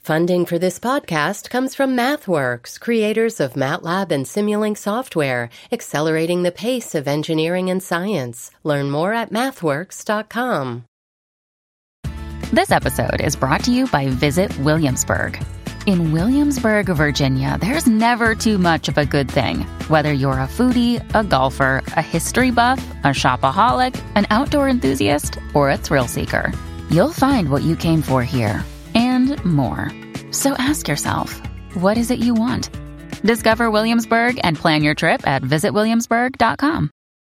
Funding for this podcast comes from MathWorks, creators of MATLAB and Simulink software, accelerating the pace of engineering and science. Learn more at mathworks.com. This episode is brought to you by Visit Williamsburg. In Williamsburg, Virginia, there's never too much of a good thing. Whether you're a foodie, a golfer, a history buff, a shopaholic, an outdoor enthusiast, or a thrill seeker, you'll find what you came for here and more. So ask yourself, what is it you want? Discover Williamsburg and plan your trip at visitwilliamsburg.com.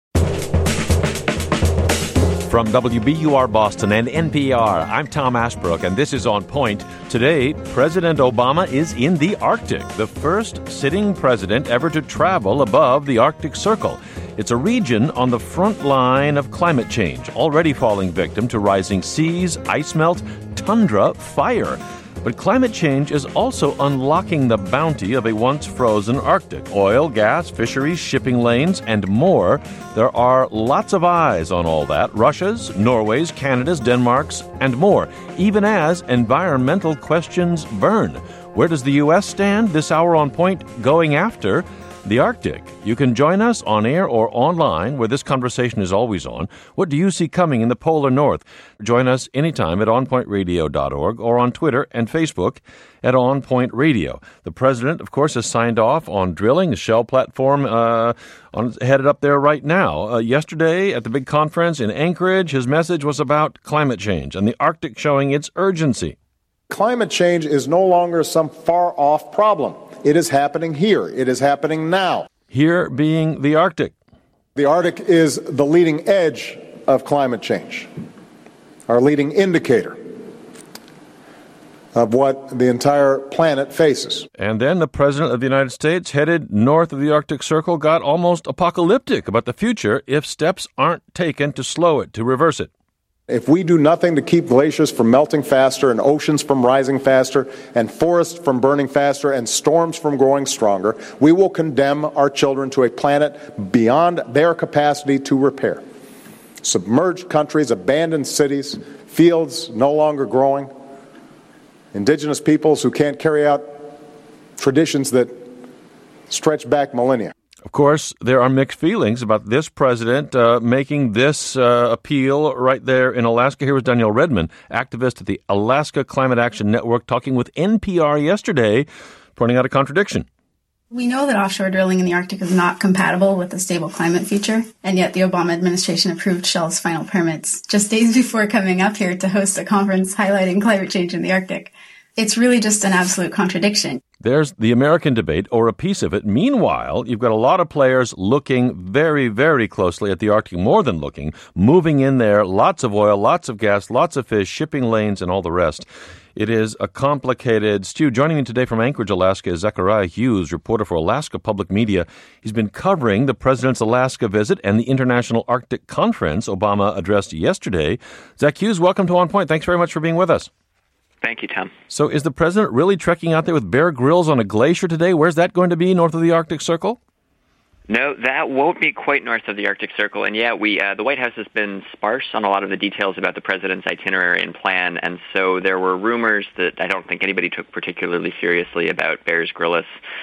From WBUR Boston and NPR, I'm Tom Ashbrook, and this is On Point. Today, President Obama is in the Arctic, the first sitting president ever to travel above the Arctic Circle. It's a region on the front line of climate change, already falling victim to rising seas, ice melt, tundra, fire. But climate change is also unlocking the bounty of a once-frozen Arctic. Oil, gas, fisheries, shipping lanes, and more. There are lots of eyes on all that. Russia's, Norway's, Canada's, Denmark's, and more, even as environmental questions burn. Where does the U.S. stand this hour on Point going after the Arctic? You can join us on air or online, where this conversation is always on. What do you see coming in the polar north? Join us anytime at onpointradio.org or on Twitter and Facebook at onpointradio. The president, of course, has signed off on drilling a Shell platform headed up there right now. Yesterday at the big conference in Anchorage, his message was about climate change and the Arctic showing its urgency. Climate change is no longer some far-off problem. It is happening here. It is happening now. Here being the Arctic. The Arctic is the leading edge of climate change, our leading indicator of what the entire planet faces. And then the President of the United States, headed north of the Arctic Circle, got almost apocalyptic about the future if steps aren't taken to slow it, to reverse it. If we do nothing to keep glaciers from melting faster and oceans from rising faster and forests from burning faster and storms from growing stronger, we will condemn our children to a planet beyond their capacity to repair. Submerged countries, abandoned cities, fields no longer growing, indigenous peoples who can't carry out traditions that stretch back millennia. Of course, there are mixed feelings about this president making this appeal right there in Alaska. Here was Danielle Redmond, activist at the Alaska Climate Action Network, talking with NPR yesterday, pointing out a contradiction. We know that offshore drilling in the Arctic is not compatible with a stable climate future, and yet the Obama administration approved Shell's final permits just days before coming up here to host a conference highlighting climate change in the Arctic. It's really just an absolute contradiction. There's the American debate, or a piece of it. Meanwhile, you've got a lot of players looking very, very closely at the Arctic, more than looking, moving in there, lots of oil, lots of gas, lots of fish, shipping lanes, and all the rest. It is a complicated stew. Joining me today from Anchorage, Alaska, is Zachariah Hughes, reporter for Alaska Public Media. He's been covering the president's Alaska visit and the International Arctic Conference Obama addressed yesterday. Zach Hughes, welcome to On Point. Thanks very much for being with us. Thank you, Tom. So is the president really trekking out there with Bear Grylls on a glacier today? Where's that going to be, north of the Arctic Circle? No, that won't be quite north of the Arctic Circle. And yeah, the White House has been sparse on a lot of the details about the president's itinerary and plan. And so there were rumors that I don't think anybody took particularly seriously about Bears Grylls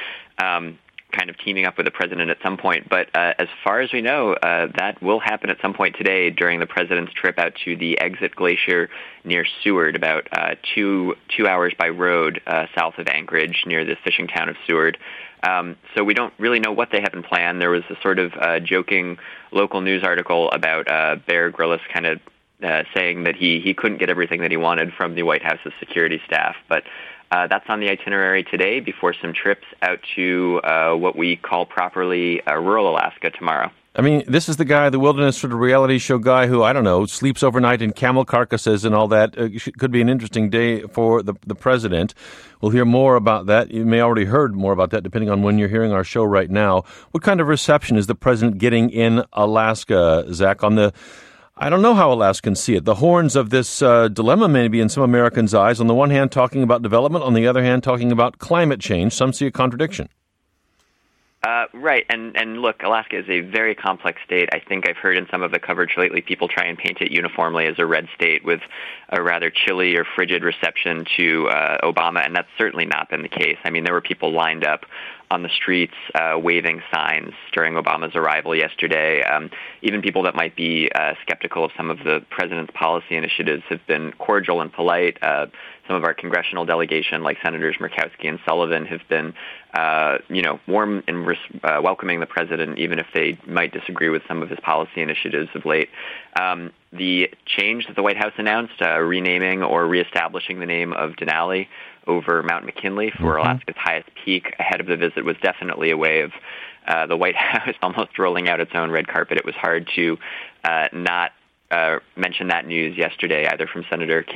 kind of teaming up with the president at some point. But as far as we know, that will happen at some point today during the president's trip out to the Exit Glacier near Seward, about 2 hours by road south of Anchorage near the fishing town of Seward. So we don't really know what they have in plan. There was a sort of joking local news article about Bear Grylls kind of saying that he couldn't get everything that he wanted from the White House's security staff. But that's on the itinerary today before some trips out to what we call properly rural Alaska tomorrow. I mean, this is the guy, the wilderness sort of reality show guy who, I don't know, sleeps overnight in camel carcasses and all that. Could be an interesting day for the president. We'll hear more about that. You may already heard more about that depending on when you're hearing our show right now. What kind of reception is the president getting in Alaska, Zach, on the... I don't know how Alaskans see it. The horns of this dilemma may be in some Americans' eyes. On the one hand, talking about development. On the other hand, talking about climate change. Some see a contradiction. Right, and look, Alaska is a very complex state. I think I've heard in some of the coverage lately people try and paint it uniformly as a red state with a rather chilly or frigid reception to Obama, and that's certainly not been the case. I mean, there were people lined up on the streets waving signs during Obama's arrival yesterday. Even people that might be skeptical of some of the president's policy initiatives have been cordial and polite. Some of our congressional delegation, like Senators Murkowski and Sullivan, have been, warm in welcoming the president, even if they might disagree with some of his policy initiatives of late. The change that the White House announced, renaming or reestablishing the name of Denali over Mount McKinley for Alaska's highest peak ahead of the visit, was definitely a way of the White House almost rolling out its own red carpet. It was hard to not mention that news yesterday, either from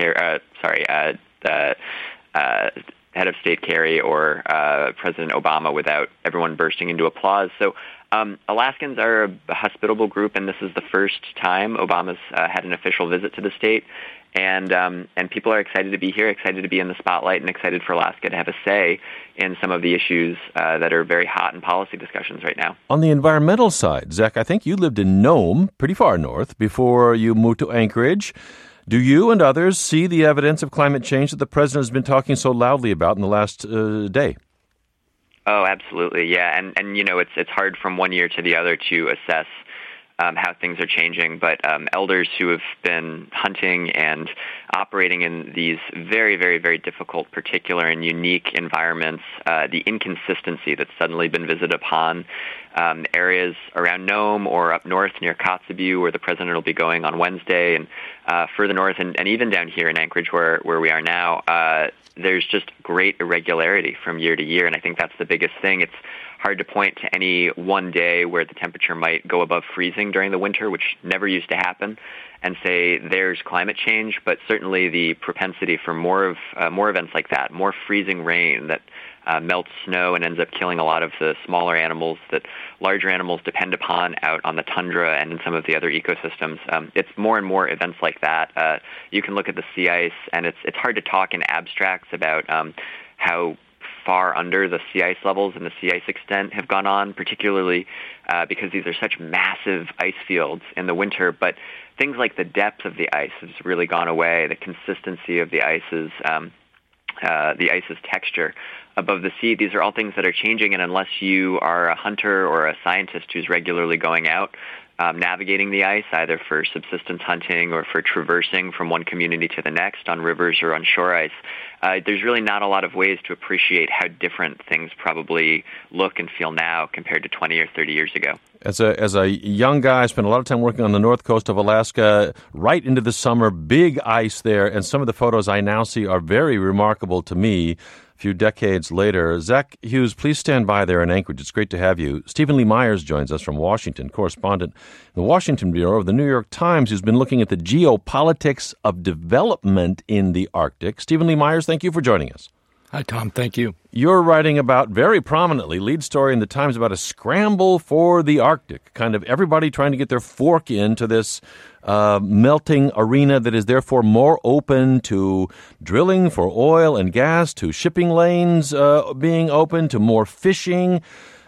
Head of State Kerry or President Obama, without everyone bursting into applause. So Alaskans are a hospitable group, and this is the first time Obama's had an official visit to the state. And people are excited to be here, excited to be in the spotlight, and excited for Alaska to have a say in some of the issues that are very hot in policy discussions right now. On the environmental side, Zach, I think you lived in Nome, pretty far north, before you moved to Anchorage. Do you and others see the evidence of climate change that the president has been talking so loudly about in the last day? Oh, absolutely, yeah. And it's hard from one year to the other to assess how things are changing, but elders who have been hunting and operating in these very, very, very difficult, particular and unique environments, the inconsistency that's suddenly been visited upon areas around Nome or up north near Kotzebue, where the president will be going on Wednesday, and further north, and even down here in Anchorage, where we are now, there's just great irregularity from year to year, and I think that's the biggest thing. It's hard to point to any one day where the temperature might go above freezing during the winter, which never used to happen, and say there's climate change, but certainly the propensity for more events like that, more freezing rain that melts snow and ends up killing a lot of the smaller animals that larger animals depend upon out on the tundra and in some of the other ecosystems. It's more and more events like that. You can look at the sea ice, and it's hard to talk in abstracts about how far under the sea ice levels and the sea ice extent have gone on, particularly because these are such massive ice fields in the winter. But things like the depth of the ice has really gone away, the consistency of the ice's texture above the sea. These are all things that are changing, and unless you are a hunter or a scientist who's regularly going out navigating the ice, either for subsistence hunting or for traversing from one community to the next on rivers or on shore ice, there's really not a lot of ways to appreciate how different things probably look and feel now compared to 20 or 30 years ago. As a young guy, I spent a lot of time working on the north coast of Alaska, right into the summer, big ice there, and some of the photos I now see are very remarkable to me. A few decades later. Zach Hughes, please stand by there in Anchorage. It's great to have you. Stephen Lee Myers joins us from Washington, correspondent in the Washington Bureau of the New York Times, who's been looking at the geopolitics of development in the Arctic. Stephen Lee Myers, thank you for joining us. Hi, Tom. Thank you. You're writing about, very prominently, lead story in the Times about a scramble for the Arctic, kind of everybody trying to get their fork into this melting arena that is therefore more open to drilling for oil and gas, to shipping lanes being open, to more fishing.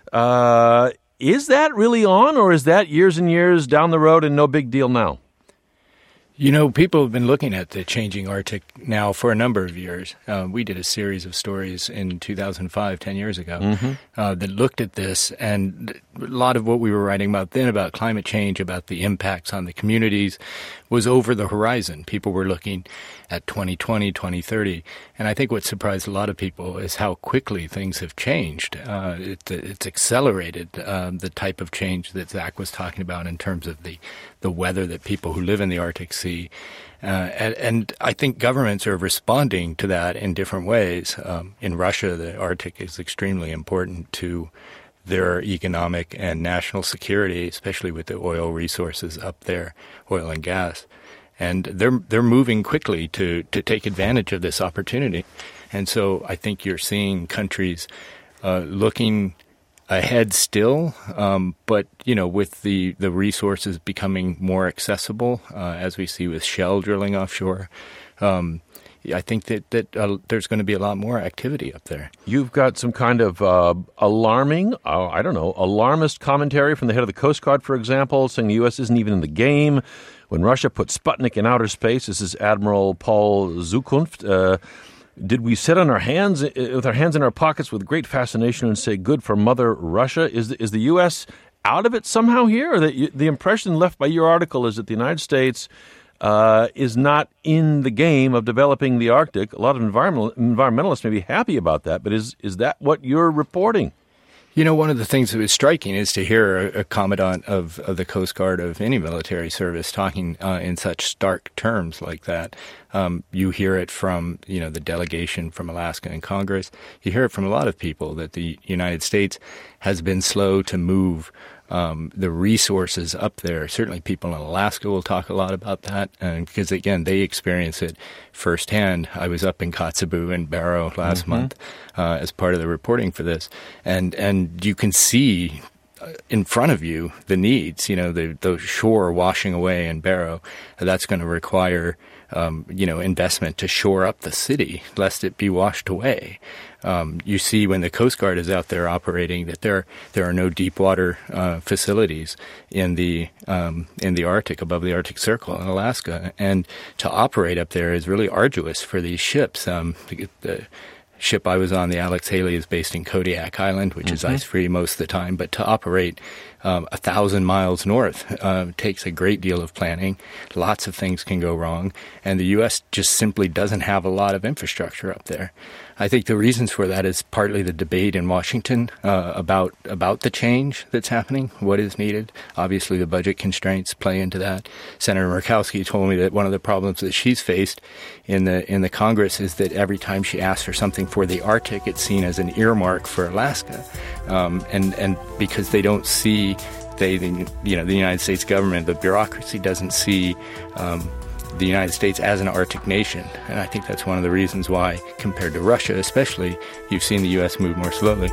Is that really on, or is that years and years down the road and no big deal now? You know, people have been looking at the changing Arctic now for a number of years. We did a series of stories in 2005, 10 years ago, that looked at this. And a lot of what we were writing about then about climate change, about the impacts on the communities, was over the horizon. People were looking at 2020, 2030. And I think what surprised a lot of people is how quickly things have changed. It's accelerated the type of change that Zach was talking about in terms of the weather that people who live in the Arctic see. And I think governments are responding to that in different ways. In Russia, the Arctic is extremely important to their economic and national security, especially with the oil resources up there, oil and gas. And they're moving quickly to take advantage of this opportunity. And so I think you're seeing countries looking ahead still, but, you know, with the resources becoming more accessible, as we see with Shell drilling offshore, I think that there's going to be a lot more activity up there. You've got some kind of alarmist commentary from the head of the Coast Guard, for example, saying the U.S. isn't even in the game. When Russia put Sputnik in outer space, this is Admiral Paul Zukunft. Did we sit on our hands with our hands in our pockets with great fascination and say, good for Mother Russia? Is the U.S. out of it somehow here? Or the impression left by your article is that the United States is not in the game of developing the Arctic. A lot of environmentalists may be happy about that, but is that what you're reporting? You know, one of the things that was striking is to hear a commandant of the Coast Guard of any military service talking in such stark terms like that. You hear it from, the delegation from Alaska in Congress. You hear it from a lot of people that the United States has been slow to move the resources up there. Certainly people in Alaska will talk a lot about that because, again, they experience it firsthand. I was up in Kotzebue and Barrow last month as part of the reporting for this. And you can see in front of you the needs, the shore washing away in Barrow. That's going to require investment to shore up the city, lest it be washed away. You see when the Coast Guard is out there operating that there are no deep water facilities in the Arctic, above the Arctic Circle in Alaska, and to operate up there is really arduous for these ships. The ship I was on, the Alex Haley, is based in Kodiak Island, which is ice-free most of the time, but to operate 1,000 miles north takes a great deal of planning. Lots of things can go wrong, and the U.S. just simply doesn't have a lot of infrastructure up there. I think the reasons for that is partly the debate in Washington about the change that's happening, what is needed. Obviously, the budget constraints play into that. Senator Murkowski told me that one of the problems that she's faced in the Congress is that every time she asks for something for the Arctic, it's seen as an earmark for Alaska, and because they don't see the United States government, the bureaucracy doesn't see the United States as an Arctic nation. And I think that's one of the reasons why, compared to Russia especially, you've seen the U.S. move more slowly.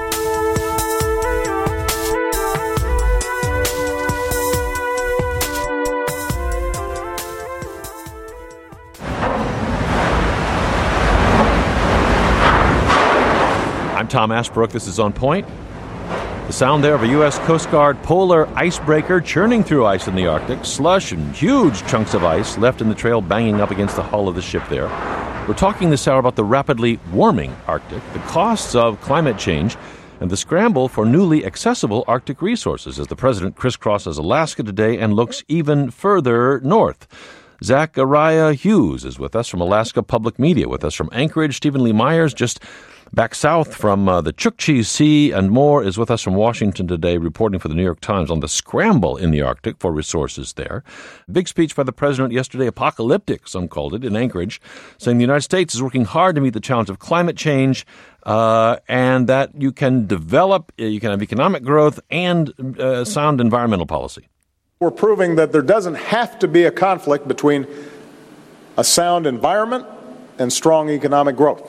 I'm Tom Ashbrook. This is On Point. The sound there of a U.S. Coast Guard polar icebreaker churning through ice in the Arctic, slush and huge chunks of ice left in the trail banging up against the hull of the ship there. We're talking this hour about the rapidly warming Arctic, the costs of climate change, and the scramble for newly accessible Arctic resources as the president crisscrosses Alaska today and looks even further north. Zachariah Hughes is with us from Alaska Public Media, with us from Anchorage. Stephen Lee Myers, just back south from the Chukchi Sea and more, is with us from Washington today, reporting for the New York Times on the scramble in the Arctic for resources there. Big speech by the president yesterday, apocalyptic, some called it, in Anchorage, saying the United States is working hard to meet the challenge of climate change and that you can develop, you can have economic growth and sound environmental policy. We're proving that there doesn't have to be a conflict between a sound environment and strong economic growth.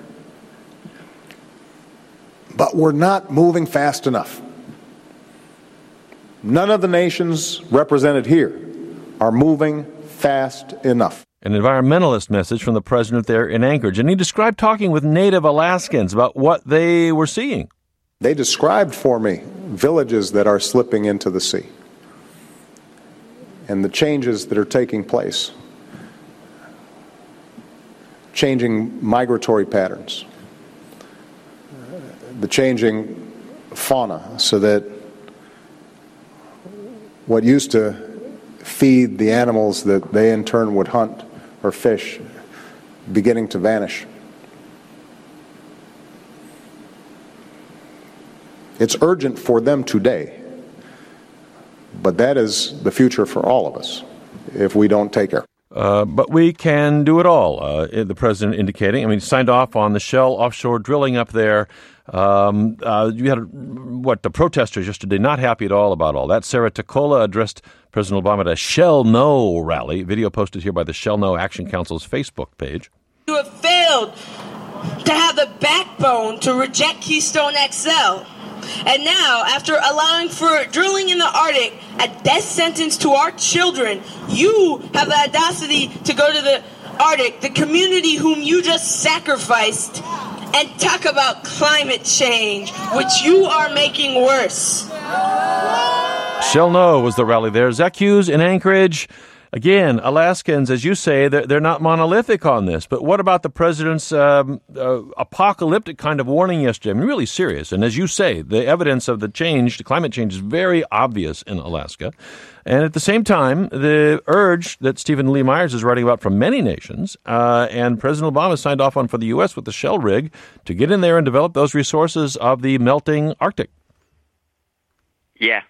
But we're not moving fast enough. None of the nations represented here are moving fast enough. An environmentalist message from the president there in Anchorage. And he described talking with native Alaskans about what they were seeing. They described for me villages that are slipping into the sea and the changes that are taking place, changing migratory patterns, the changing fauna, so that what used to feed the animals that they in turn would hunt or fish beginning to vanish. It's urgent for them today, but that is the future for all of us if we don't take care. But we can do it all, the president indicating. I mean, he signed off on the Shell offshore drilling up there. You had, the protesters yesterday not happy at all about all that. Sarah Takola addressed President Obama at a Shell No rally. Video posted here by the Shell No Action Council's Facebook page. You have failed to have the backbone to reject Keystone XL. And now, after allowing for drilling in the Arctic, a death sentence to our children, you have the audacity to go to the Arctic, the community whom you just sacrificed, and talk about climate change, which you are making worse. Shall know was the rally there. Zach Hughes in Anchorage. Again, Alaskans, as you say, they're not monolithic on this. But what about the president's apocalyptic kind of warning yesterday? I mean, really serious. And as you say, the evidence of the climate change, is very obvious in Alaska. And at the same time, the urge that Stephen Lee Myers is writing about from many nations, and President Obama signed off on for the U.S. with the Shell rig to get in there and develop those resources of the melting Arctic. Yeah.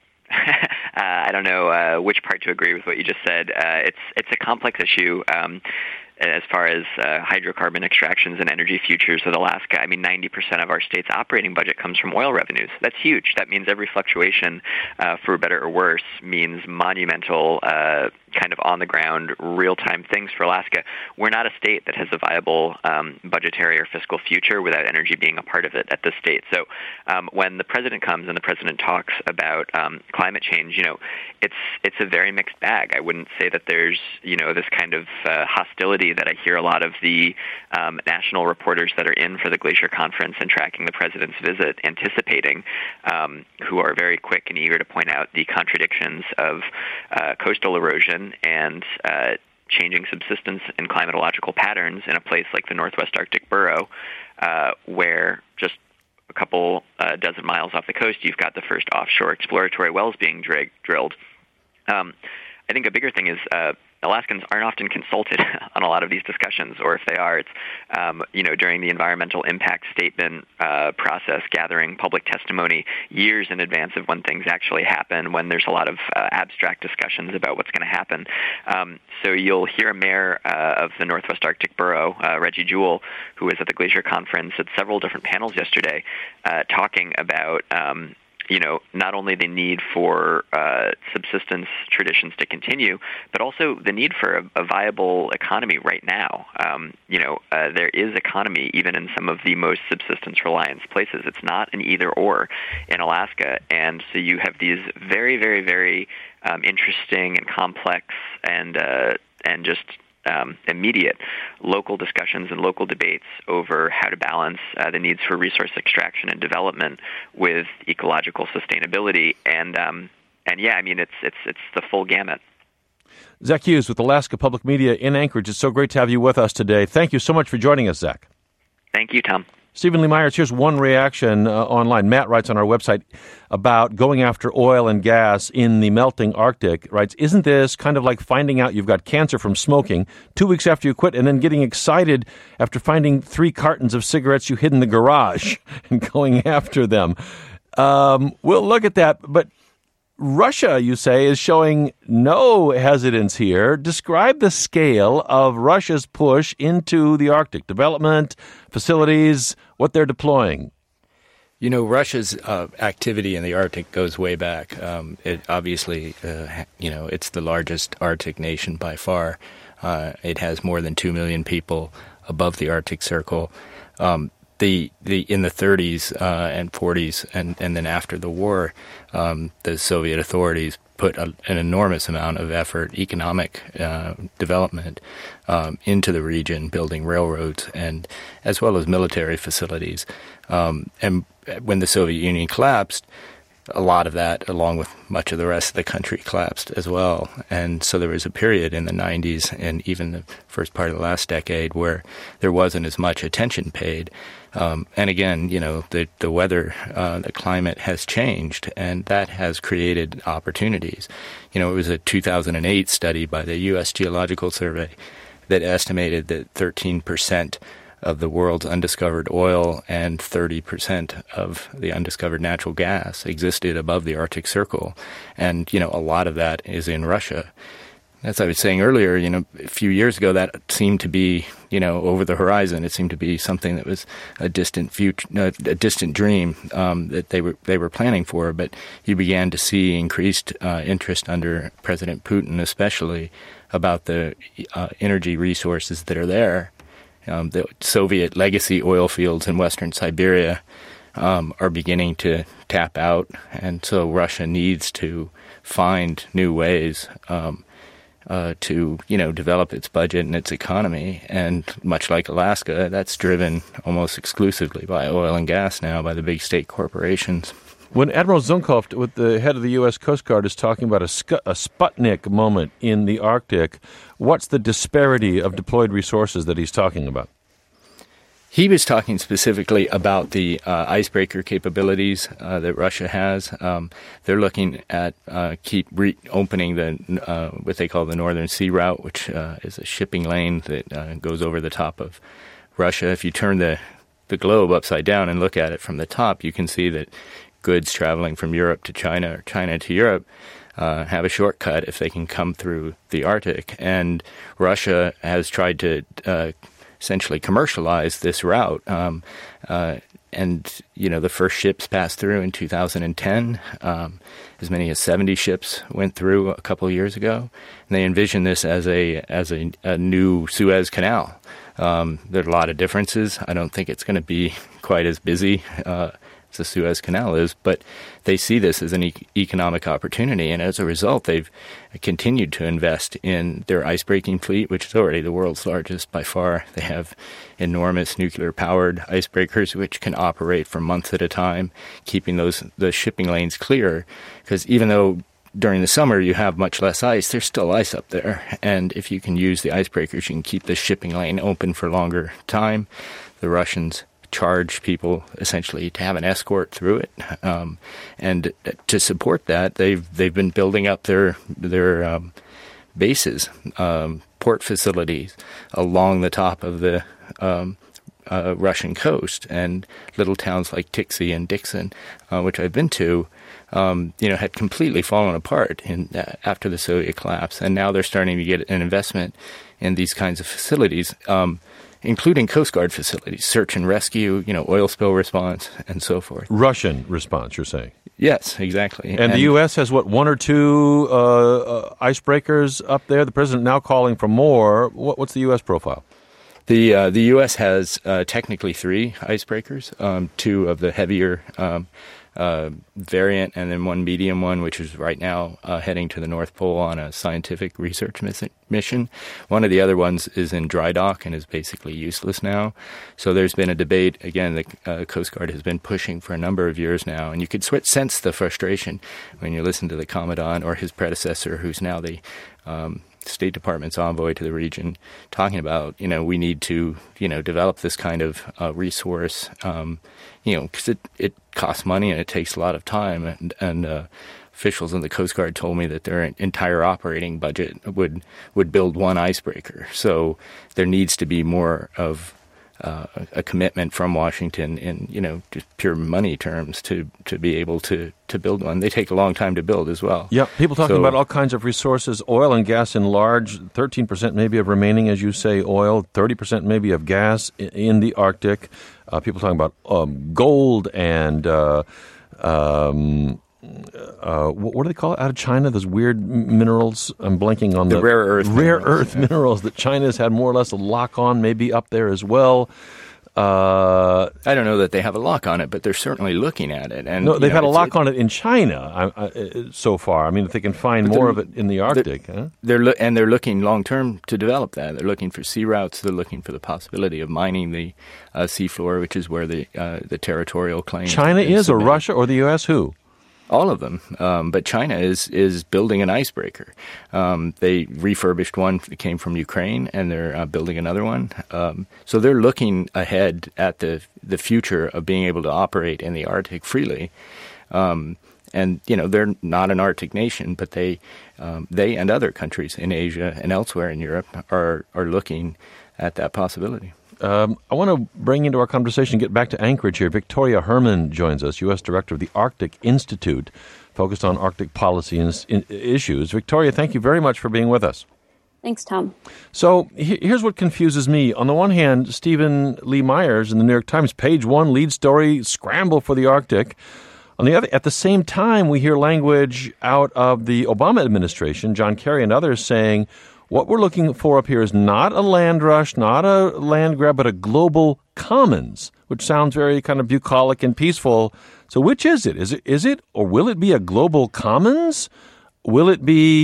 I don't know which part to agree with what you just said. It's a complex issue as far as hydrocarbon extractions and energy futures of Alaska. I mean, 90% of our state's operating budget comes from oil revenues. That's huge. That means every fluctuation, for better or worse, means monumental kind of on-the-ground, real-time things for Alaska. We're not a state that has a viable budgetary or fiscal future without energy being a part of it at this state. So when the president comes and the president talks about climate change, it's a very mixed bag. I wouldn't say that there's, this kind of hostility that I hear a lot of the national reporters that are in for the Glacier Conference and tracking the president's visit anticipating, who are very quick and eager to point out the contradictions of coastal erosion and changing subsistence and climatological patterns in a place like the Northwest Arctic Burrow, where just a couple dozen miles off the coast, you've got the first offshore exploratory wells being drilled. I think a bigger thing is Alaskans aren't often consulted on a lot of these discussions, or if they are, it's during the environmental impact statement process, gathering public testimony years in advance of when things actually happen, when there's a lot of abstract discussions about what's going to happen. So you'll hear a mayor of the Northwest Arctic Burrow, Reggie Jewell, who was at the Glacier Conference at several different panels yesterday, talking about not only the need for subsistence traditions to continue, but also the need for a viable economy right now. There is economy even in some of the most subsistence-reliant places. It's not an either-or in Alaska. And so you have these very, very, very interesting and complex and just immediate local discussions and local debates over how to balance the needs for resource extraction and development with ecological sustainability. And yeah, I mean, it's the full gamut. Zach Hughes with Alaska Public Media in Anchorage. It's so great to have you with us today. Thank you so much for joining us, Zach. Thank you, Tom. Stephen Lee Myers, here's one reaction online. Matt writes on our website about going after oil and gas in the melting Arctic. Writes, isn't this kind of like finding out you've got cancer from smoking 2 weeks after you quit and then getting excited after finding 3 cartons of cigarettes you hid in the garage and going after them? We'll look at that, but Russia, you say, is showing no hesitance here. Describe the scale of Russia's push into the Arctic, development, facilities, what they're deploying. Russia's activity in the Arctic goes way back. It obviously, it's the largest Arctic nation by far. It has more than 2 million people above the Arctic Circle. In the 30s and 40s, and then after the war, the Soviet authorities put an enormous amount of effort, economic development, into the region, building railroads and as well as military facilities. And when the Soviet Union collapsed, a lot of that, along with much of the rest of the country, collapsed as well. And so there was a period in the 90s and even the first part of the last decade where there wasn't as much attention paid. And again, the weather, the climate has changed, and that has created opportunities. It was a 2008 study by the U.S. Geological Survey that estimated that 13% of the world's undiscovered oil and 30% of the undiscovered natural gas existed above the Arctic Circle. And, a lot of that is in Russia. As I was saying earlier, a few years ago, that seemed to be, over the horizon. It seemed to be something that was a distant future, a distant dream that they were planning for. But you began to see increased interest under President Putin, especially about the energy resources that are there. The Soviet legacy oil fields in western Siberia are beginning to tap out, and so Russia needs to find new ways to develop its budget and its economy. And much like Alaska, that's driven almost exclusively by oil and gas now, by the big state corporations. When Admiral Zumkov, with the head of the U.S. Coast Guard, is talking about a Sputnik moment in the Arctic, what's the disparity of deployed resources that he's talking about? He was talking specifically about the icebreaker capabilities that Russia has. They're looking at keep reopening the what they call the Northern Sea Route, which is a shipping lane that goes over the top of Russia. If you turn the globe upside down and look at it from the top, you can see that goods traveling from Europe to China or China to Europe have a shortcut if they can come through the Arctic. And Russia has tried to essentially commercialize this route. And, the first ships passed through in 2010. As many as 70 ships went through a couple of years ago. And they envision this as a new Suez Canal. There are a lot of differences. I don't think it's going to be quite as busy as the Suez Canal is, but they see this as an economic opportunity, and as a result, they've continued to invest in their icebreaking fleet, which is already the world's largest by far. They have enormous nuclear-powered icebreakers, which can operate for months at a time, keeping the shipping lanes clear, because even though during the summer you have much less ice, there's still ice up there, and if you can use the icebreakers, you can keep the shipping lane open for longer time. The Russians charge people essentially to have an escort through it, and to support that, they've been building up their bases, port facilities along the top of the Russian coast, and little towns like Tixi and Dixon, which I've been to, had completely fallen apart after the Soviet collapse, and now they're starting to get an investment in these kinds of facilities. Including Coast Guard facilities, search and rescue, oil spill response, and so forth. Russian response, you're saying? Yes, exactly. And the U.S. has, one or two icebreakers up there? The president now calling for more. What's the U.S. profile? The U.S. has technically 3 icebreakers, 2 of the heavier variant, and then 1 medium one, which is right now heading to the North Pole on a scientific research mission. One of the other ones is in dry dock and is basically useless now. So there's been a debate. Again, the Coast Guard has been pushing for a number of years now, and you could sense the frustration when you listen to the Commandant or his predecessor, who's now the State Department's envoy to the region, talking about, we need to, develop this kind of resource, because it costs money and it takes a lot of time. And officials in the Coast Guard told me that their entire operating budget would build 1 icebreaker. So there needs to be more of a commitment from Washington in, just pure money terms to be able to build one. They take a long time to build as well. Yeah, people talking about all kinds of resources, oil and gas in large, 13% maybe of remaining, as you say, oil, 30% maybe of gas in the Arctic. People talking about gold and what do they call it out of China? Those weird minerals. I'm blanking on the rare earth minerals that China's had more or less a lock on, maybe up there as well. I don't know that they have a lock on it, but they're certainly looking at it. And no, they've had a lock on it in China so far. I mean, if they can find more of it in the Arctic. They're looking long-term to develop that. They're looking for sea routes. They're looking for the possibility of mining the seafloor, which is where the territorial claim China is, or Russia, or the U.S., who? All of them. But China is building an icebreaker. They refurbished one that came from Ukraine, and they're building another one. So they're looking ahead at the future of being able to operate in the Arctic freely. And, they're not an Arctic nation, but they and other countries in Asia and elsewhere in Europe are looking at that possibility. I want to bring into our conversation, get back to Anchorage here. Victoria Herman joins us, U.S. Director of the Arctic Institute, focused on Arctic policy and issues. Victoria, thank you very much for being with us. Thanks, Tom. So here's what confuses me. On the one hand, Stephen Lee Myers in the New York Times, page 1, lead story, scramble for the Arctic. On the other, at the same time, we hear language out of the Obama administration, John Kerry and others, saying, what we're looking for up here is not a land rush, not a land grab, but a global commons, which sounds very kind of bucolic and peaceful. So which is it? Is it, or will it be a global commons? Will it be,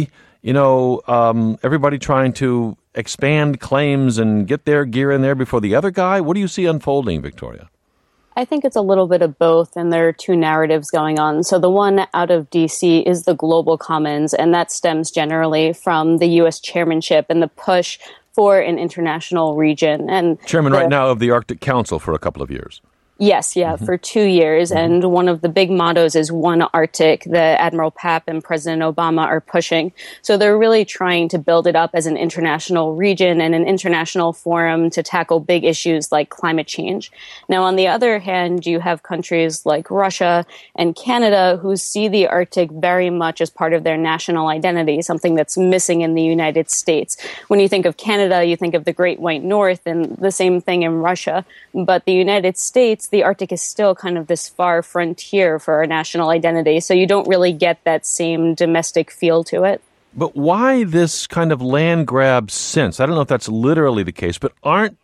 everybody trying to expand claims and get their gear in there before the other guy? What do you see unfolding, Victoria? I think it's a little bit of both, and there are two narratives going on. So the one out of D.C. is the Global Commons, and that stems generally from the U.S. chairmanship and the push for an international region. And Chairman right now of the Arctic Council for a couple of years. Yes, for 2 years. And one of the big mottos is One Arctic that Admiral Papp and President Obama are pushing. So they're really trying to build it up as an international region and an international forum to tackle big issues like climate change. Now, on the other hand, you have countries like Russia and Canada who see the Arctic very much as part of their national identity, something that's missing in the United States. When you think of Canada, you think of the Great White North, and the same thing in Russia. But the United States, the Arctic is still kind of this far frontier for our national identity, so you don't really get that same domestic feel to it. But why this kind of land grab sense? I don't know if that's literally the case, but aren't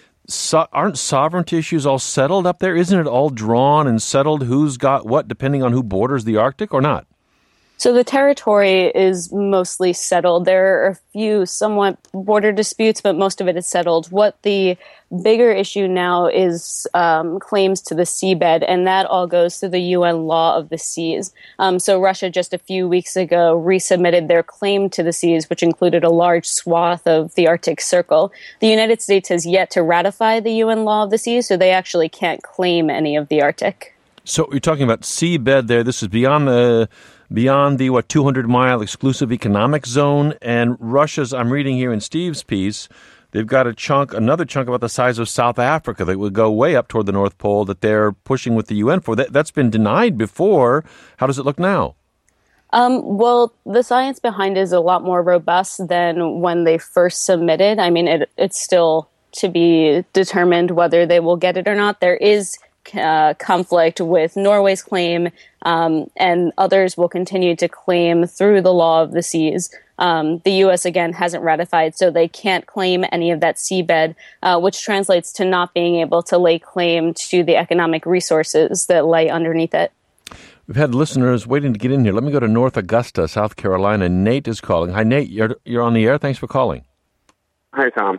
sovereignty issues all settled up there? Isn't it all drawn and settled who's got what, depending on who borders the Arctic, or not? So the territory is mostly settled. There are a few somewhat border disputes, but most of it is settled. What the bigger issue now is claims to the seabed, and that all goes through the UN Law of the Seas. So Russia just a few weeks ago resubmitted their claim to the seas, which included a large swath of the Arctic Circle. The United States has yet to ratify the UN Law of the Seas, so they actually can't claim any of the Arctic. So you're talking about seabed there. This is beyond the 200-mile exclusive economic zone. And Russia's, I'm reading here in Steve's piece, they've got another chunk about the size of South Africa that would go way up toward the North Pole that they're pushing with the UN for. That's been denied before. How does it look now? Well, the science behind it is a lot more robust than when they first submitted. I mean, it's still to be determined whether they will get it or not. There is conflict with Norway's claim, and others will continue to claim through the Law of the Seas. The U.S., again, hasn't ratified, so they can't claim any of that seabed, which translates to not being able to lay claim to the economic resources that lay underneath it. We've had listeners waiting to get in here. Let me go to North Augusta, South Carolina. Nate is calling. Hi, Nate. You're on the air. Thanks for calling. Hi, Tom.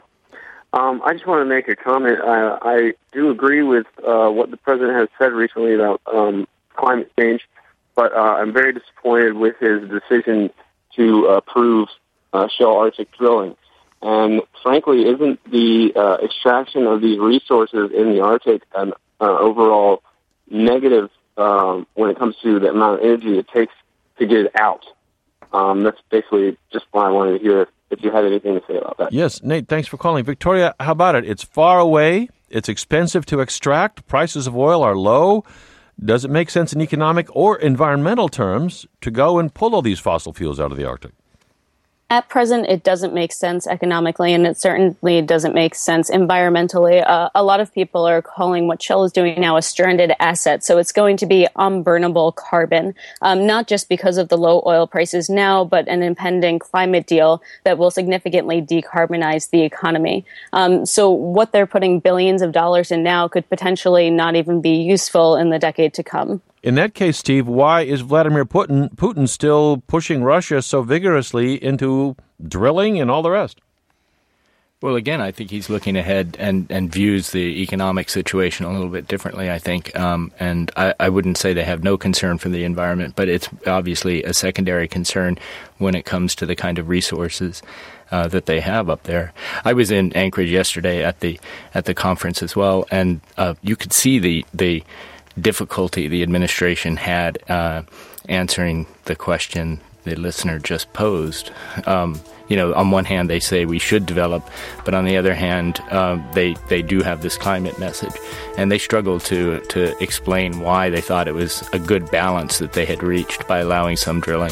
I just want to make a comment. I do agree with what the president has said recently about climate change, but I'm very disappointed with his decision to approve Shell Arctic drilling. And frankly, isn't the extraction of these resources in the Arctic an overall negative when it comes to the amount of energy it takes to get it out? That's basically just what I wanted to hear. If you had anything to say about that. Yes, Nate, thanks for calling. Victoria, how about it? It's far away. It's expensive to extract. Prices of oil are low. Does it make sense in economic or environmental terms to go and pull all these fossil fuels out of the Arctic? At present, it doesn't make sense economically, and it certainly doesn't make sense environmentally. A lot of people are calling what Shell is doing now a stranded asset. So it's going to be unburnable carbon, not just because of the low oil prices now, but an impending climate deal that will significantly decarbonize the economy. So what they're putting billions of dollars in now could potentially not even be useful in the decade to come. In that case, Steve, why is Vladimir Putin still pushing Russia so vigorously into drilling and all the rest? Well, again, I think he's looking ahead and views the economic situation a little bit differently, I think. And I wouldn't say they have no concern for the environment, but it's obviously a secondary concern when it comes to the kind of resources that they have up there. I was in Anchorage yesterday at the conference as well, and you could see the difficulty the administration had answering the question the listener just posed. On one hand, they say we should develop, but on the other hand, they do have this climate message, and they struggle to explain why they thought it was a good balance that they had reached by allowing some drilling.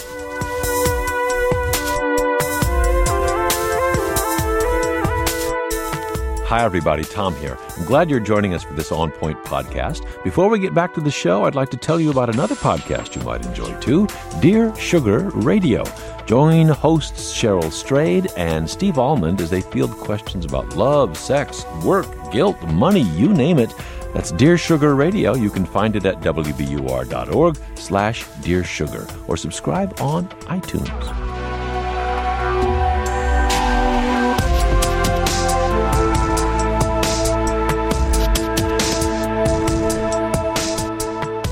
Hi, everybody. Tom here. I'm glad you're joining us for this On Point podcast. Before we get back to the show, I'd like to tell you about another podcast you might enjoy, too, Dear Sugar Radio. Join hosts Cheryl Strayed and Steve Almond as they field questions about love, sex, work, guilt, money, you name it. That's Dear Sugar Radio. You can find it at wbur.org/Dear Sugar or subscribe on iTunes.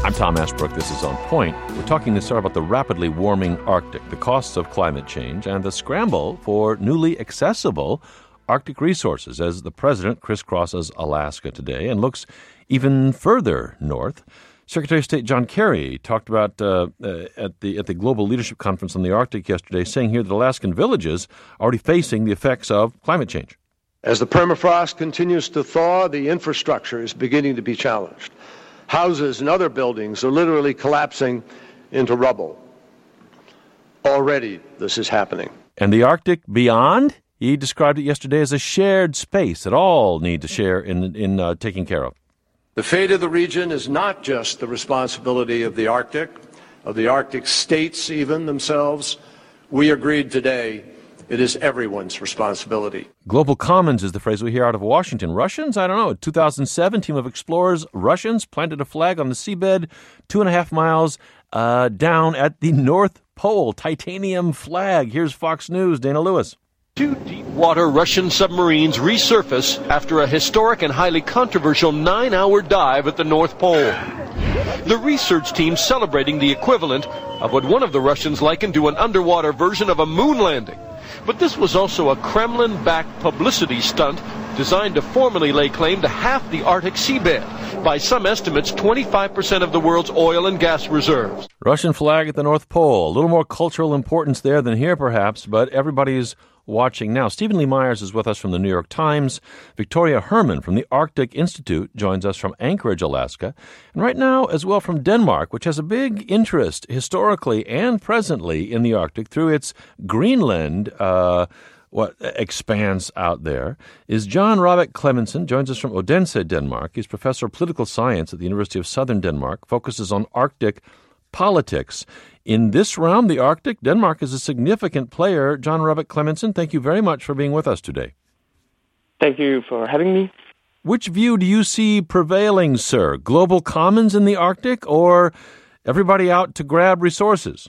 I'm Tom Ashbrook. This is On Point. We're talking this hour about the rapidly warming Arctic, the costs of climate change, and the scramble for newly accessible Arctic resources as the president crisscrosses Alaska today and looks even further north. Secretary of State John Kerry talked about at the Global Leadership Conference on the Arctic yesterday, saying here that Alaskan villages are already facing the effects of climate change. As the permafrost continues to thaw, the infrastructure is beginning to be challenged. Houses and other buildings are literally collapsing into rubble. Already, this is happening. And the Arctic beyond? He described it yesterday as a shared space that all need to share in taking care of. The fate of the region is not just the responsibility of the Arctic states even themselves. We agreed today it is everyone's responsibility. Global Commons is the phrase we hear out of Washington. Russians? I don't know. 2007, team of explorers, Russians, planted a flag on the seabed 2.5 miles down at the North Pole. Titanium flag. Here's Fox News' Dana Lewis. 2 deep-water Russian submarines resurface after a historic and highly controversial 9-hour dive at the North Pole. The research team celebrating the equivalent of what one of the Russians likened to an underwater version of a moon landing. But this was also a Kremlin-backed publicity stunt designed to formally lay claim to half the Arctic seabed. By some estimates, 25% of the world's oil and gas reserves. Russian flag at the North Pole. A little more cultural importance there than here, perhaps, but everybody's watching now. Stephen Lee Myers is with us from the New York Times. Victoria Herman from the Arctic Institute joins us from Anchorage, Alaska. And right now, as well, from Denmark, which has a big interest historically and presently in the Arctic through its Greenland expands out there, is Jon Rabeck Clemenson, joins us from Odense, Denmark. He's professor of political science at the University of Southern Denmark, focuses on Arctic politics. In this realm, the Arctic, Denmark is a significant player. Jon Rabeck Clemenson, thank you very much for being with us today. Thank you for having me. Which view do you see prevailing, sir? Global commons in the Arctic or everybody out to grab resources?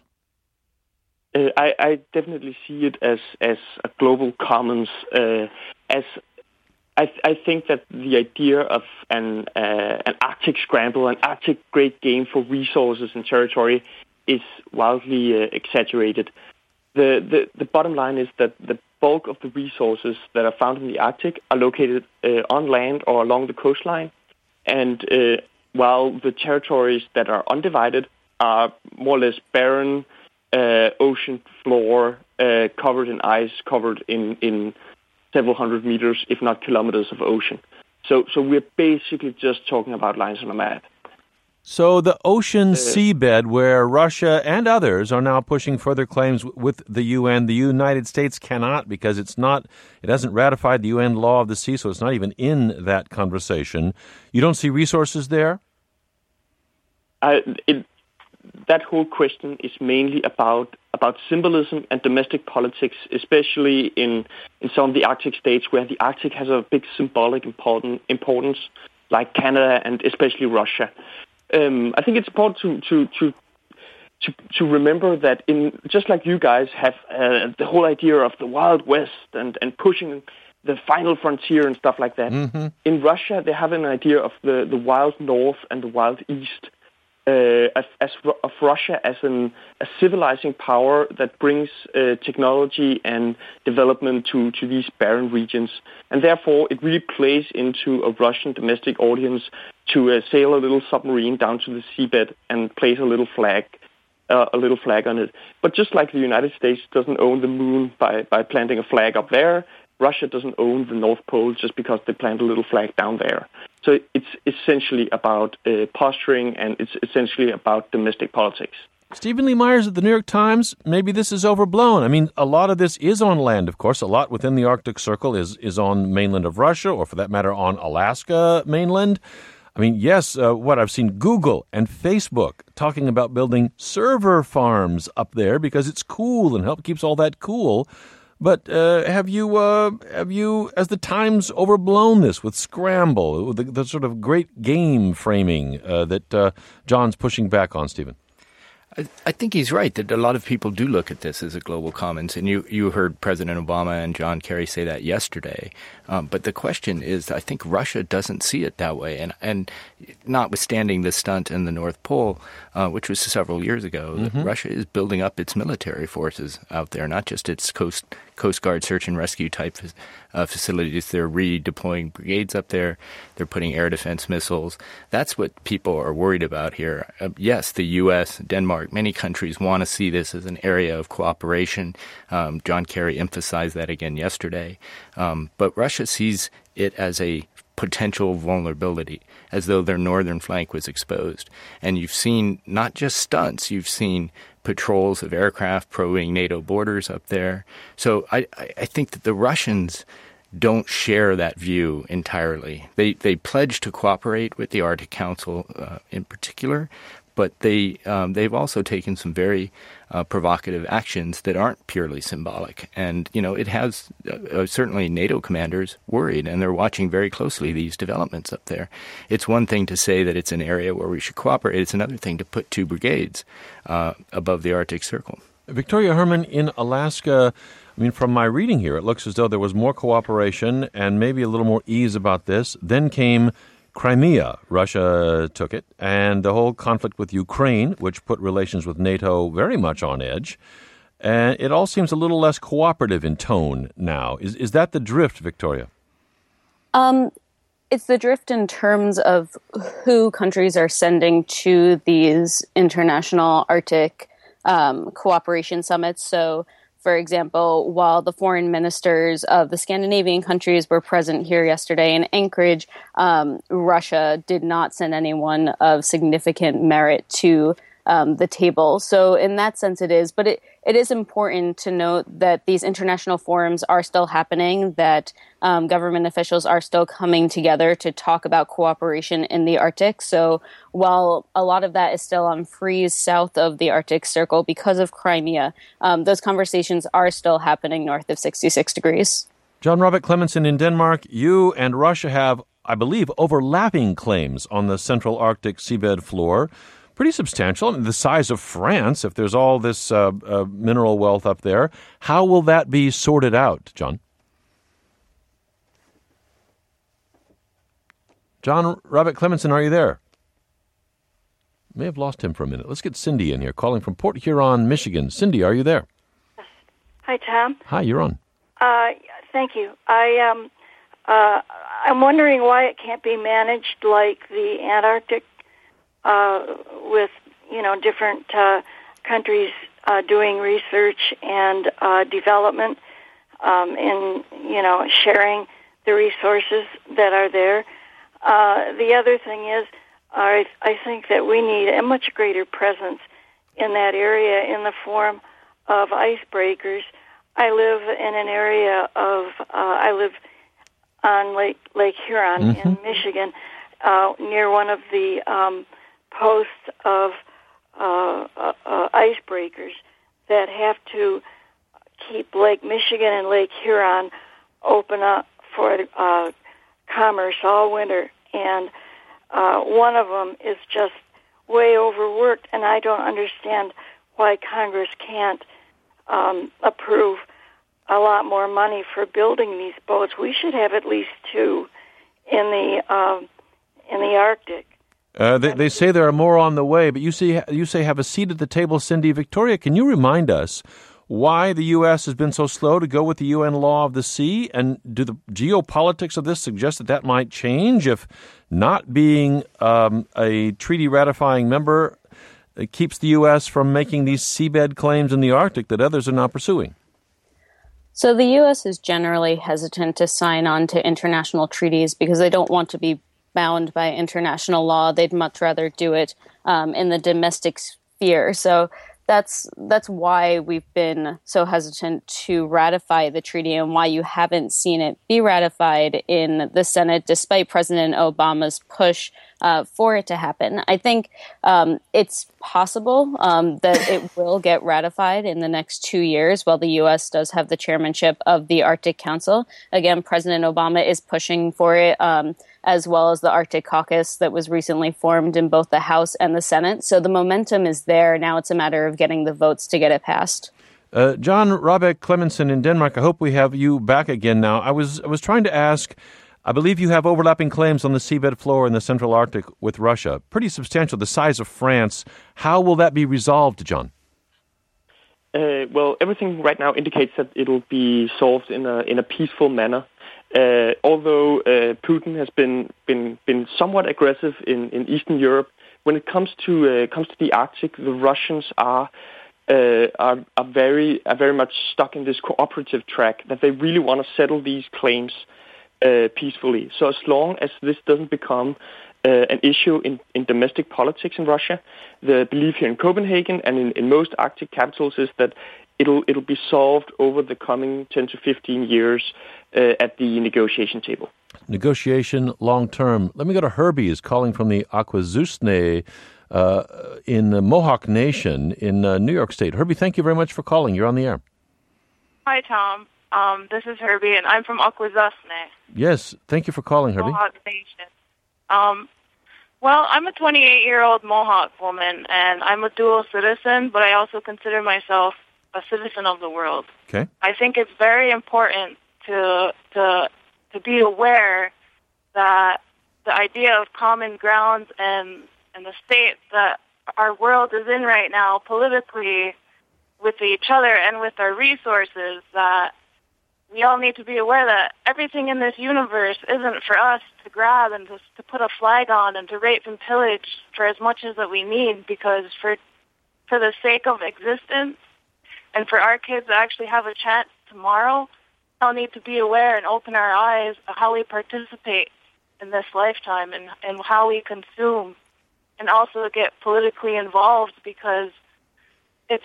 I definitely see it as a global commons. As I think that the idea of an Arctic scramble, an Arctic great game for resources and territory, is wildly exaggerated. The bottom line is that the bulk of the resources that are found in the Arctic are located on land or along the coastline, and while the territories that are undivided are more or less barren ocean floor, covered in ice, covered in several hundred meters, if not kilometers of ocean. So we're basically just talking about lines on a map. So the ocean seabed where Russia and others are now pushing further claims with the UN, the United States cannot because it hasn't ratified the UN law of the sea, so it's not even in that conversation. You don't see resources there? That whole question is mainly about symbolism and domestic politics, especially in some of the Arctic states where the Arctic has a big symbolic importance, like Canada and especially Russia. I think it's important to remember that just like you guys have the whole idea of the Wild West and pushing the final frontier and stuff like that. Mm-hmm. In Russia, they have an idea of the Wild North and the Wild East. Of Russia as a civilizing power that brings technology and development to these barren regions. And therefore, it really plays into a Russian domestic audience to sail a little submarine down to the seabed and place a little flag on it. But just like the United States doesn't own the moon by planting a flag up there, Russia doesn't own the North Pole just because they plant a little flag down there. So it's essentially about posturing, and it's essentially about domestic politics. Stephen Lee Myers at the New York Times, maybe this is overblown. I mean, a lot of this is on land, of course. A lot within the Arctic Circle is on mainland of Russia, or for that matter, on Alaska mainland. I mean, yes, what I've seen Google and Facebook talking about building server farms up there because it's cool and keeps all that cool. But have you, as the Times, overblown this with Scramble, the sort of great game framing that John's pushing back on, Stephen? I think he's right that a lot of people do look at this as a global commons, and you heard President Obama and John Kerry say that yesterday. But the question is, I think Russia doesn't see it that way, and notwithstanding the stunt in the North Pole, which was several years ago, Russia is building up its military forces out there, not just its Coast Guard search and rescue type facilities. They're redeploying brigades up there. They're putting air defense missiles. That's what people are worried about here. Yes, the U.S., Denmark, many countries want to see this as an area of cooperation. John Kerry emphasized that again yesterday. But Russia sees it as a potential vulnerability, as though their northern flank was exposed. And you've seen not just stunts, you've seen patrols of aircraft probing NATO borders up there. So I think that the Russians don't share that view entirely. They pledge to cooperate with the Arctic Council in particular, but they've also taken some very provocative actions that aren't purely symbolic. And, it has certainly NATO commanders worried, and they're watching very closely these developments up there. It's one thing to say that it's an area where we should cooperate. It's another thing to put 2 brigades above the Arctic Circle. Victoria Herman, in Alaska, from my reading here, it looks as though there was more cooperation and maybe a little more ease about this. Then came Crimea. Russia took it, and the whole conflict with Ukraine, which put relations with NATO very much on edge. And it all seems a little less cooperative in tone now. Is that the drift, Victoria? It's the drift in terms of who countries are sending to these international Arctic cooperation summits. So, for example, while the foreign ministers of the Scandinavian countries were present here yesterday in Anchorage, Russia did not send anyone of significant merit to the table. So in that sense it is. But it is important to note that these international forums are still happening, that government officials are still coming together to talk about cooperation in the Arctic. So while a lot of that is still on freeze south of the Arctic Circle because of Crimea, those conversations are still happening north of 66 degrees. Jon Robert Clemmensen in Denmark, you and Russia have, I believe, overlapping claims on the central Arctic seabed floor. Pretty substantial. The size of France, if there's all this mineral wealth up there. How will that be sorted out, John? Jon Robert Clemmensen, are you there? May have lost him for a minute. Let's get Cindy in here, calling from Port Huron, Michigan. Cindy, are you there? Hi, Tom. Hi, you're on. Thank you. I'm wondering why it can't be managed like the Antarctic, with different countries doing research and development, and sharing the resources that are there. The other thing is, I think that we need a much greater presence in that area in the form of icebreakers. I live in an area of I live on Lake Huron in Michigan, near one of the posts of icebreakers that have to keep Lake Michigan and Lake Huron open up for commerce all winter. And one of them is just way overworked, and I don't understand why Congress can't approve a lot more money for building these boats. We should have at least 2 in the Arctic. They say there are more on the way, but you say have a seat at the table, Cindy. Victoria, can you remind us why the U.S. has been so slow to go with the UN law of the sea? And do the geopolitics of this suggest that might change if not being a treaty ratifying member keeps the U.S. from making these seabed claims in the Arctic that others are now pursuing? So the U.S. is generally hesitant to sign on to international treaties because they don't want to be bound by international law. They'd much rather do it in the domestic sphere. So that's why we've been so hesitant to ratify the treaty and why you haven't seen it be ratified in the Senate, despite President Obama's push for it to happen. I think it's possible that it will get ratified in the next 2 years while the U.S. does have the chairmanship of the Arctic Council. Again, President Obama is pushing for it, as well as the Arctic Caucus that was recently formed in both the House and the Senate. So the momentum is there. Now it's a matter of getting the votes to get it passed. Jon Robert Clemmensen in Denmark, I hope we have you back again now. I was trying to ask I believe you have overlapping claims on the seabed floor in the Central Arctic with Russia. Pretty substantial, the size of France. How will that be resolved, John? Well, everything right now indicates that it'll be solved in a peaceful manner. Although Putin has been somewhat aggressive in Eastern Europe, when it comes to the Arctic, the Russians are very much stuck in this cooperative track that they really want to settle these claims peacefully. So as long as this doesn't become an issue in domestic politics in Russia, the belief here in Copenhagen and in most Arctic capitals is that it'll be solved over the coming 10 to 15 years at the negotiation table. Negotiation long term. Let me go to Herbie, who's calling from the Akwesasne in the Mohawk Nation in New York State. Herbie, thank you very much for calling. You're on the air. Hi, Tom. This is Herbie, and I'm from Akwesasne. Yes, thank you for calling, Herbie. Mohawk Nation. Well, I'm a 28-year-old Mohawk woman, and I'm a dual citizen, but I also consider myself a citizen of the world. Okay. I think it's very important to be aware that the idea of common grounds and the state that our world is in right now politically with each other and with our resources, that we all need to be aware that everything in this universe isn't for us to grab and to put a flag on and to rape and pillage for as much as that we need, because for the sake of existence and for our kids to actually have a chance tomorrow, we all need to be aware and open our eyes of how we participate in this lifetime and how we consume, and also get politically involved, because this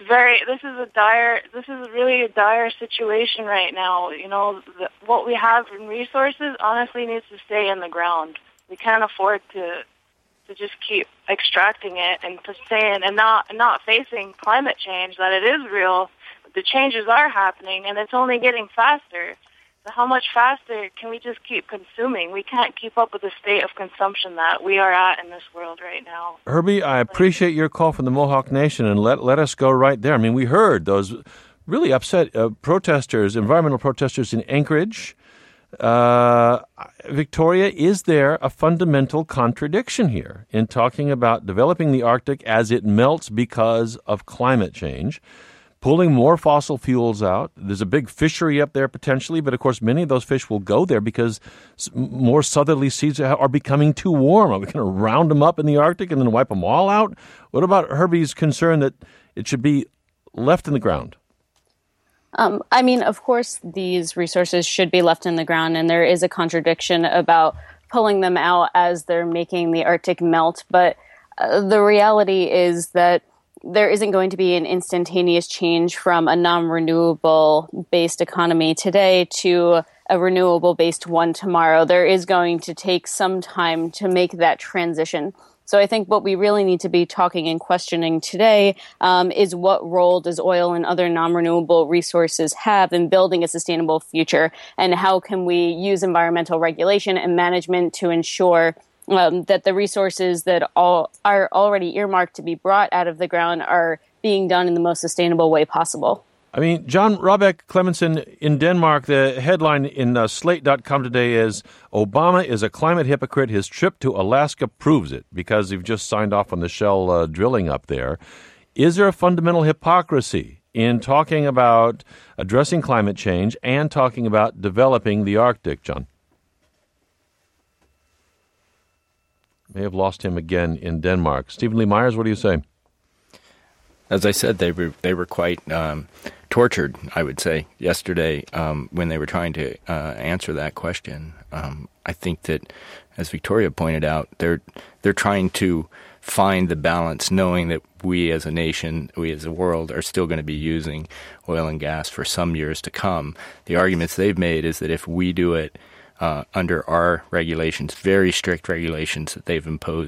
is really a dire situation right now. You know, what we have in resources honestly needs to stay in the ground. We can't afford to just keep extracting it and to stay in and not facing climate change, that it is real. The changes are happening and it's only getting faster. So how much faster can we just keep consuming? We can't keep up with the state of consumption that we are at in this world right now. Herbie, I appreciate your call from the Mohawk Nation, and let us go right there. I mean, we heard those really upset protesters, environmental protesters in Anchorage. Victoria, is there a fundamental contradiction here in talking about developing the Arctic as it melts because of climate change, pulling more fossil fuels out? There's a big fishery up there potentially, but of course many of those fish will go there because more southerly seas are becoming too warm. Are we going to round them up in the Arctic and then wipe them all out? What about Herbie's concern that it should be left in the ground? I mean, of course, these resources should be left in the ground, and there is a contradiction about pulling them out as they're making the Arctic melt. But the reality is that there isn't going to be an instantaneous change from a non-renewable based economy today to a renewable based one tomorrow. There is going to take some time to make that transition. So I think what we really need to be talking and questioning today is what role does oil and other non-renewable resources have in building a sustainable future, and how can we use environmental regulation and management to ensure that the resources that are already earmarked to be brought out of the ground are being done in the most sustainable way possible. I mean, John Rabeck Clemenson in Denmark, the headline in Slate.com today is, Obama is a climate hypocrite. His trip to Alaska proves it, because he's just signed off on the Shell drilling up there. Is there a fundamental hypocrisy in talking about addressing climate change and talking about developing the Arctic, John? May have lost him again in Denmark. Stephen Lee Myers, what do you say? As I said, they were quite tortured, I would say, yesterday when they were trying to answer that question. I think that, as Victoria pointed out, they're trying to find the balance, knowing that we as a nation, we as a world, are still going to be using oil and gas for some years to come. The arguments they've made is that if we do it under our regulations, very strict regulations that they've imposed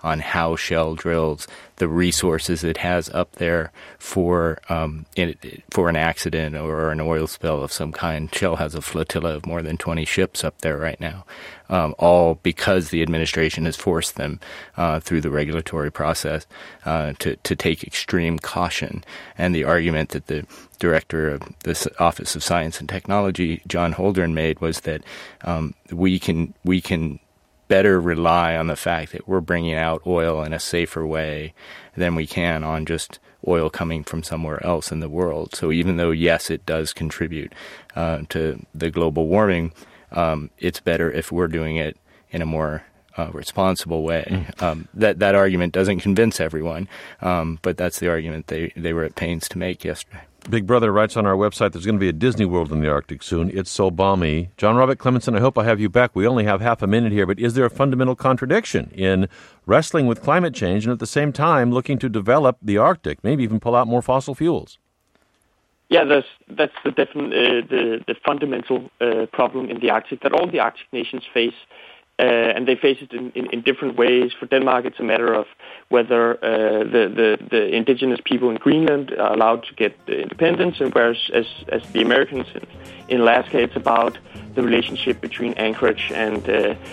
on how Shell drills, the resources it has up there for an accident or an oil spill of some kind. Shell has a flotilla of more than 20 ships up there right now, all because the administration has forced them through the regulatory process to take extreme caution. And the argument that the director of the Office of Science and Technology, John Holdren, made was that we can better rely on the fact that we're bringing out oil in a safer way than we can on just oil coming from somewhere else in the world. So even though, yes, it does contribute to the global warming, it's better if we're doing it in a more responsible way. That argument doesn't convince everyone, but that's the argument they were at pains to make yesterday. Big Brother writes on our website there's going to be a Disney World in the Arctic soon. It's so balmy. John Robert Clemenson, I hope I have you back. We only have half a minute here, but is there a fundamental contradiction in wrestling with climate change and at the same time looking to develop the Arctic, maybe even pull out more fossil fuels? Yeah, that's the fundamental problem in the Arctic that all the Arctic nations face. And they face it in different ways. For Denmark, it's a matter of whether the indigenous people in Greenland are allowed to get independence, and whereas as the Americans in Alaska, it's about the relationship between Anchorage and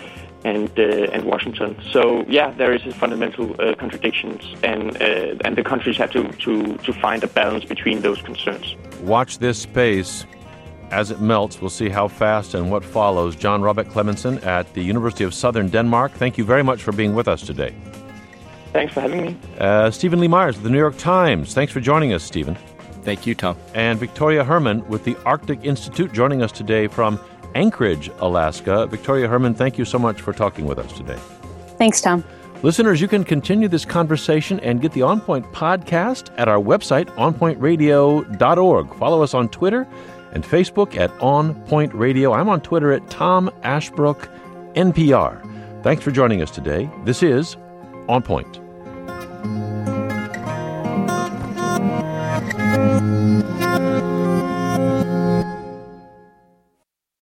Washington. So yeah, there is a fundamental contradictions, and the countries have to find a balance between those concerns. Watch this space. As it melts, we'll see how fast and what follows. John Robert Clemenson at the University of Southern Denmark, thank you very much for being with us today. Thanks for having me. Stephen Lee Myers of the New York Times. Thanks for joining us, Stephen. Thank you, Tom. And Victoria Herman with the Arctic Institute joining us today from Anchorage, Alaska. Victoria Herman, thank you so much for talking with us today. Thanks, Tom. Listeners, you can continue this conversation and get the On Point podcast at our website, onpointradio.org. Follow us on Twitter and Facebook at On Point Radio. I'm on Twitter at Tom Ashbrook, NPR. Thanks for joining us today. This is On Point.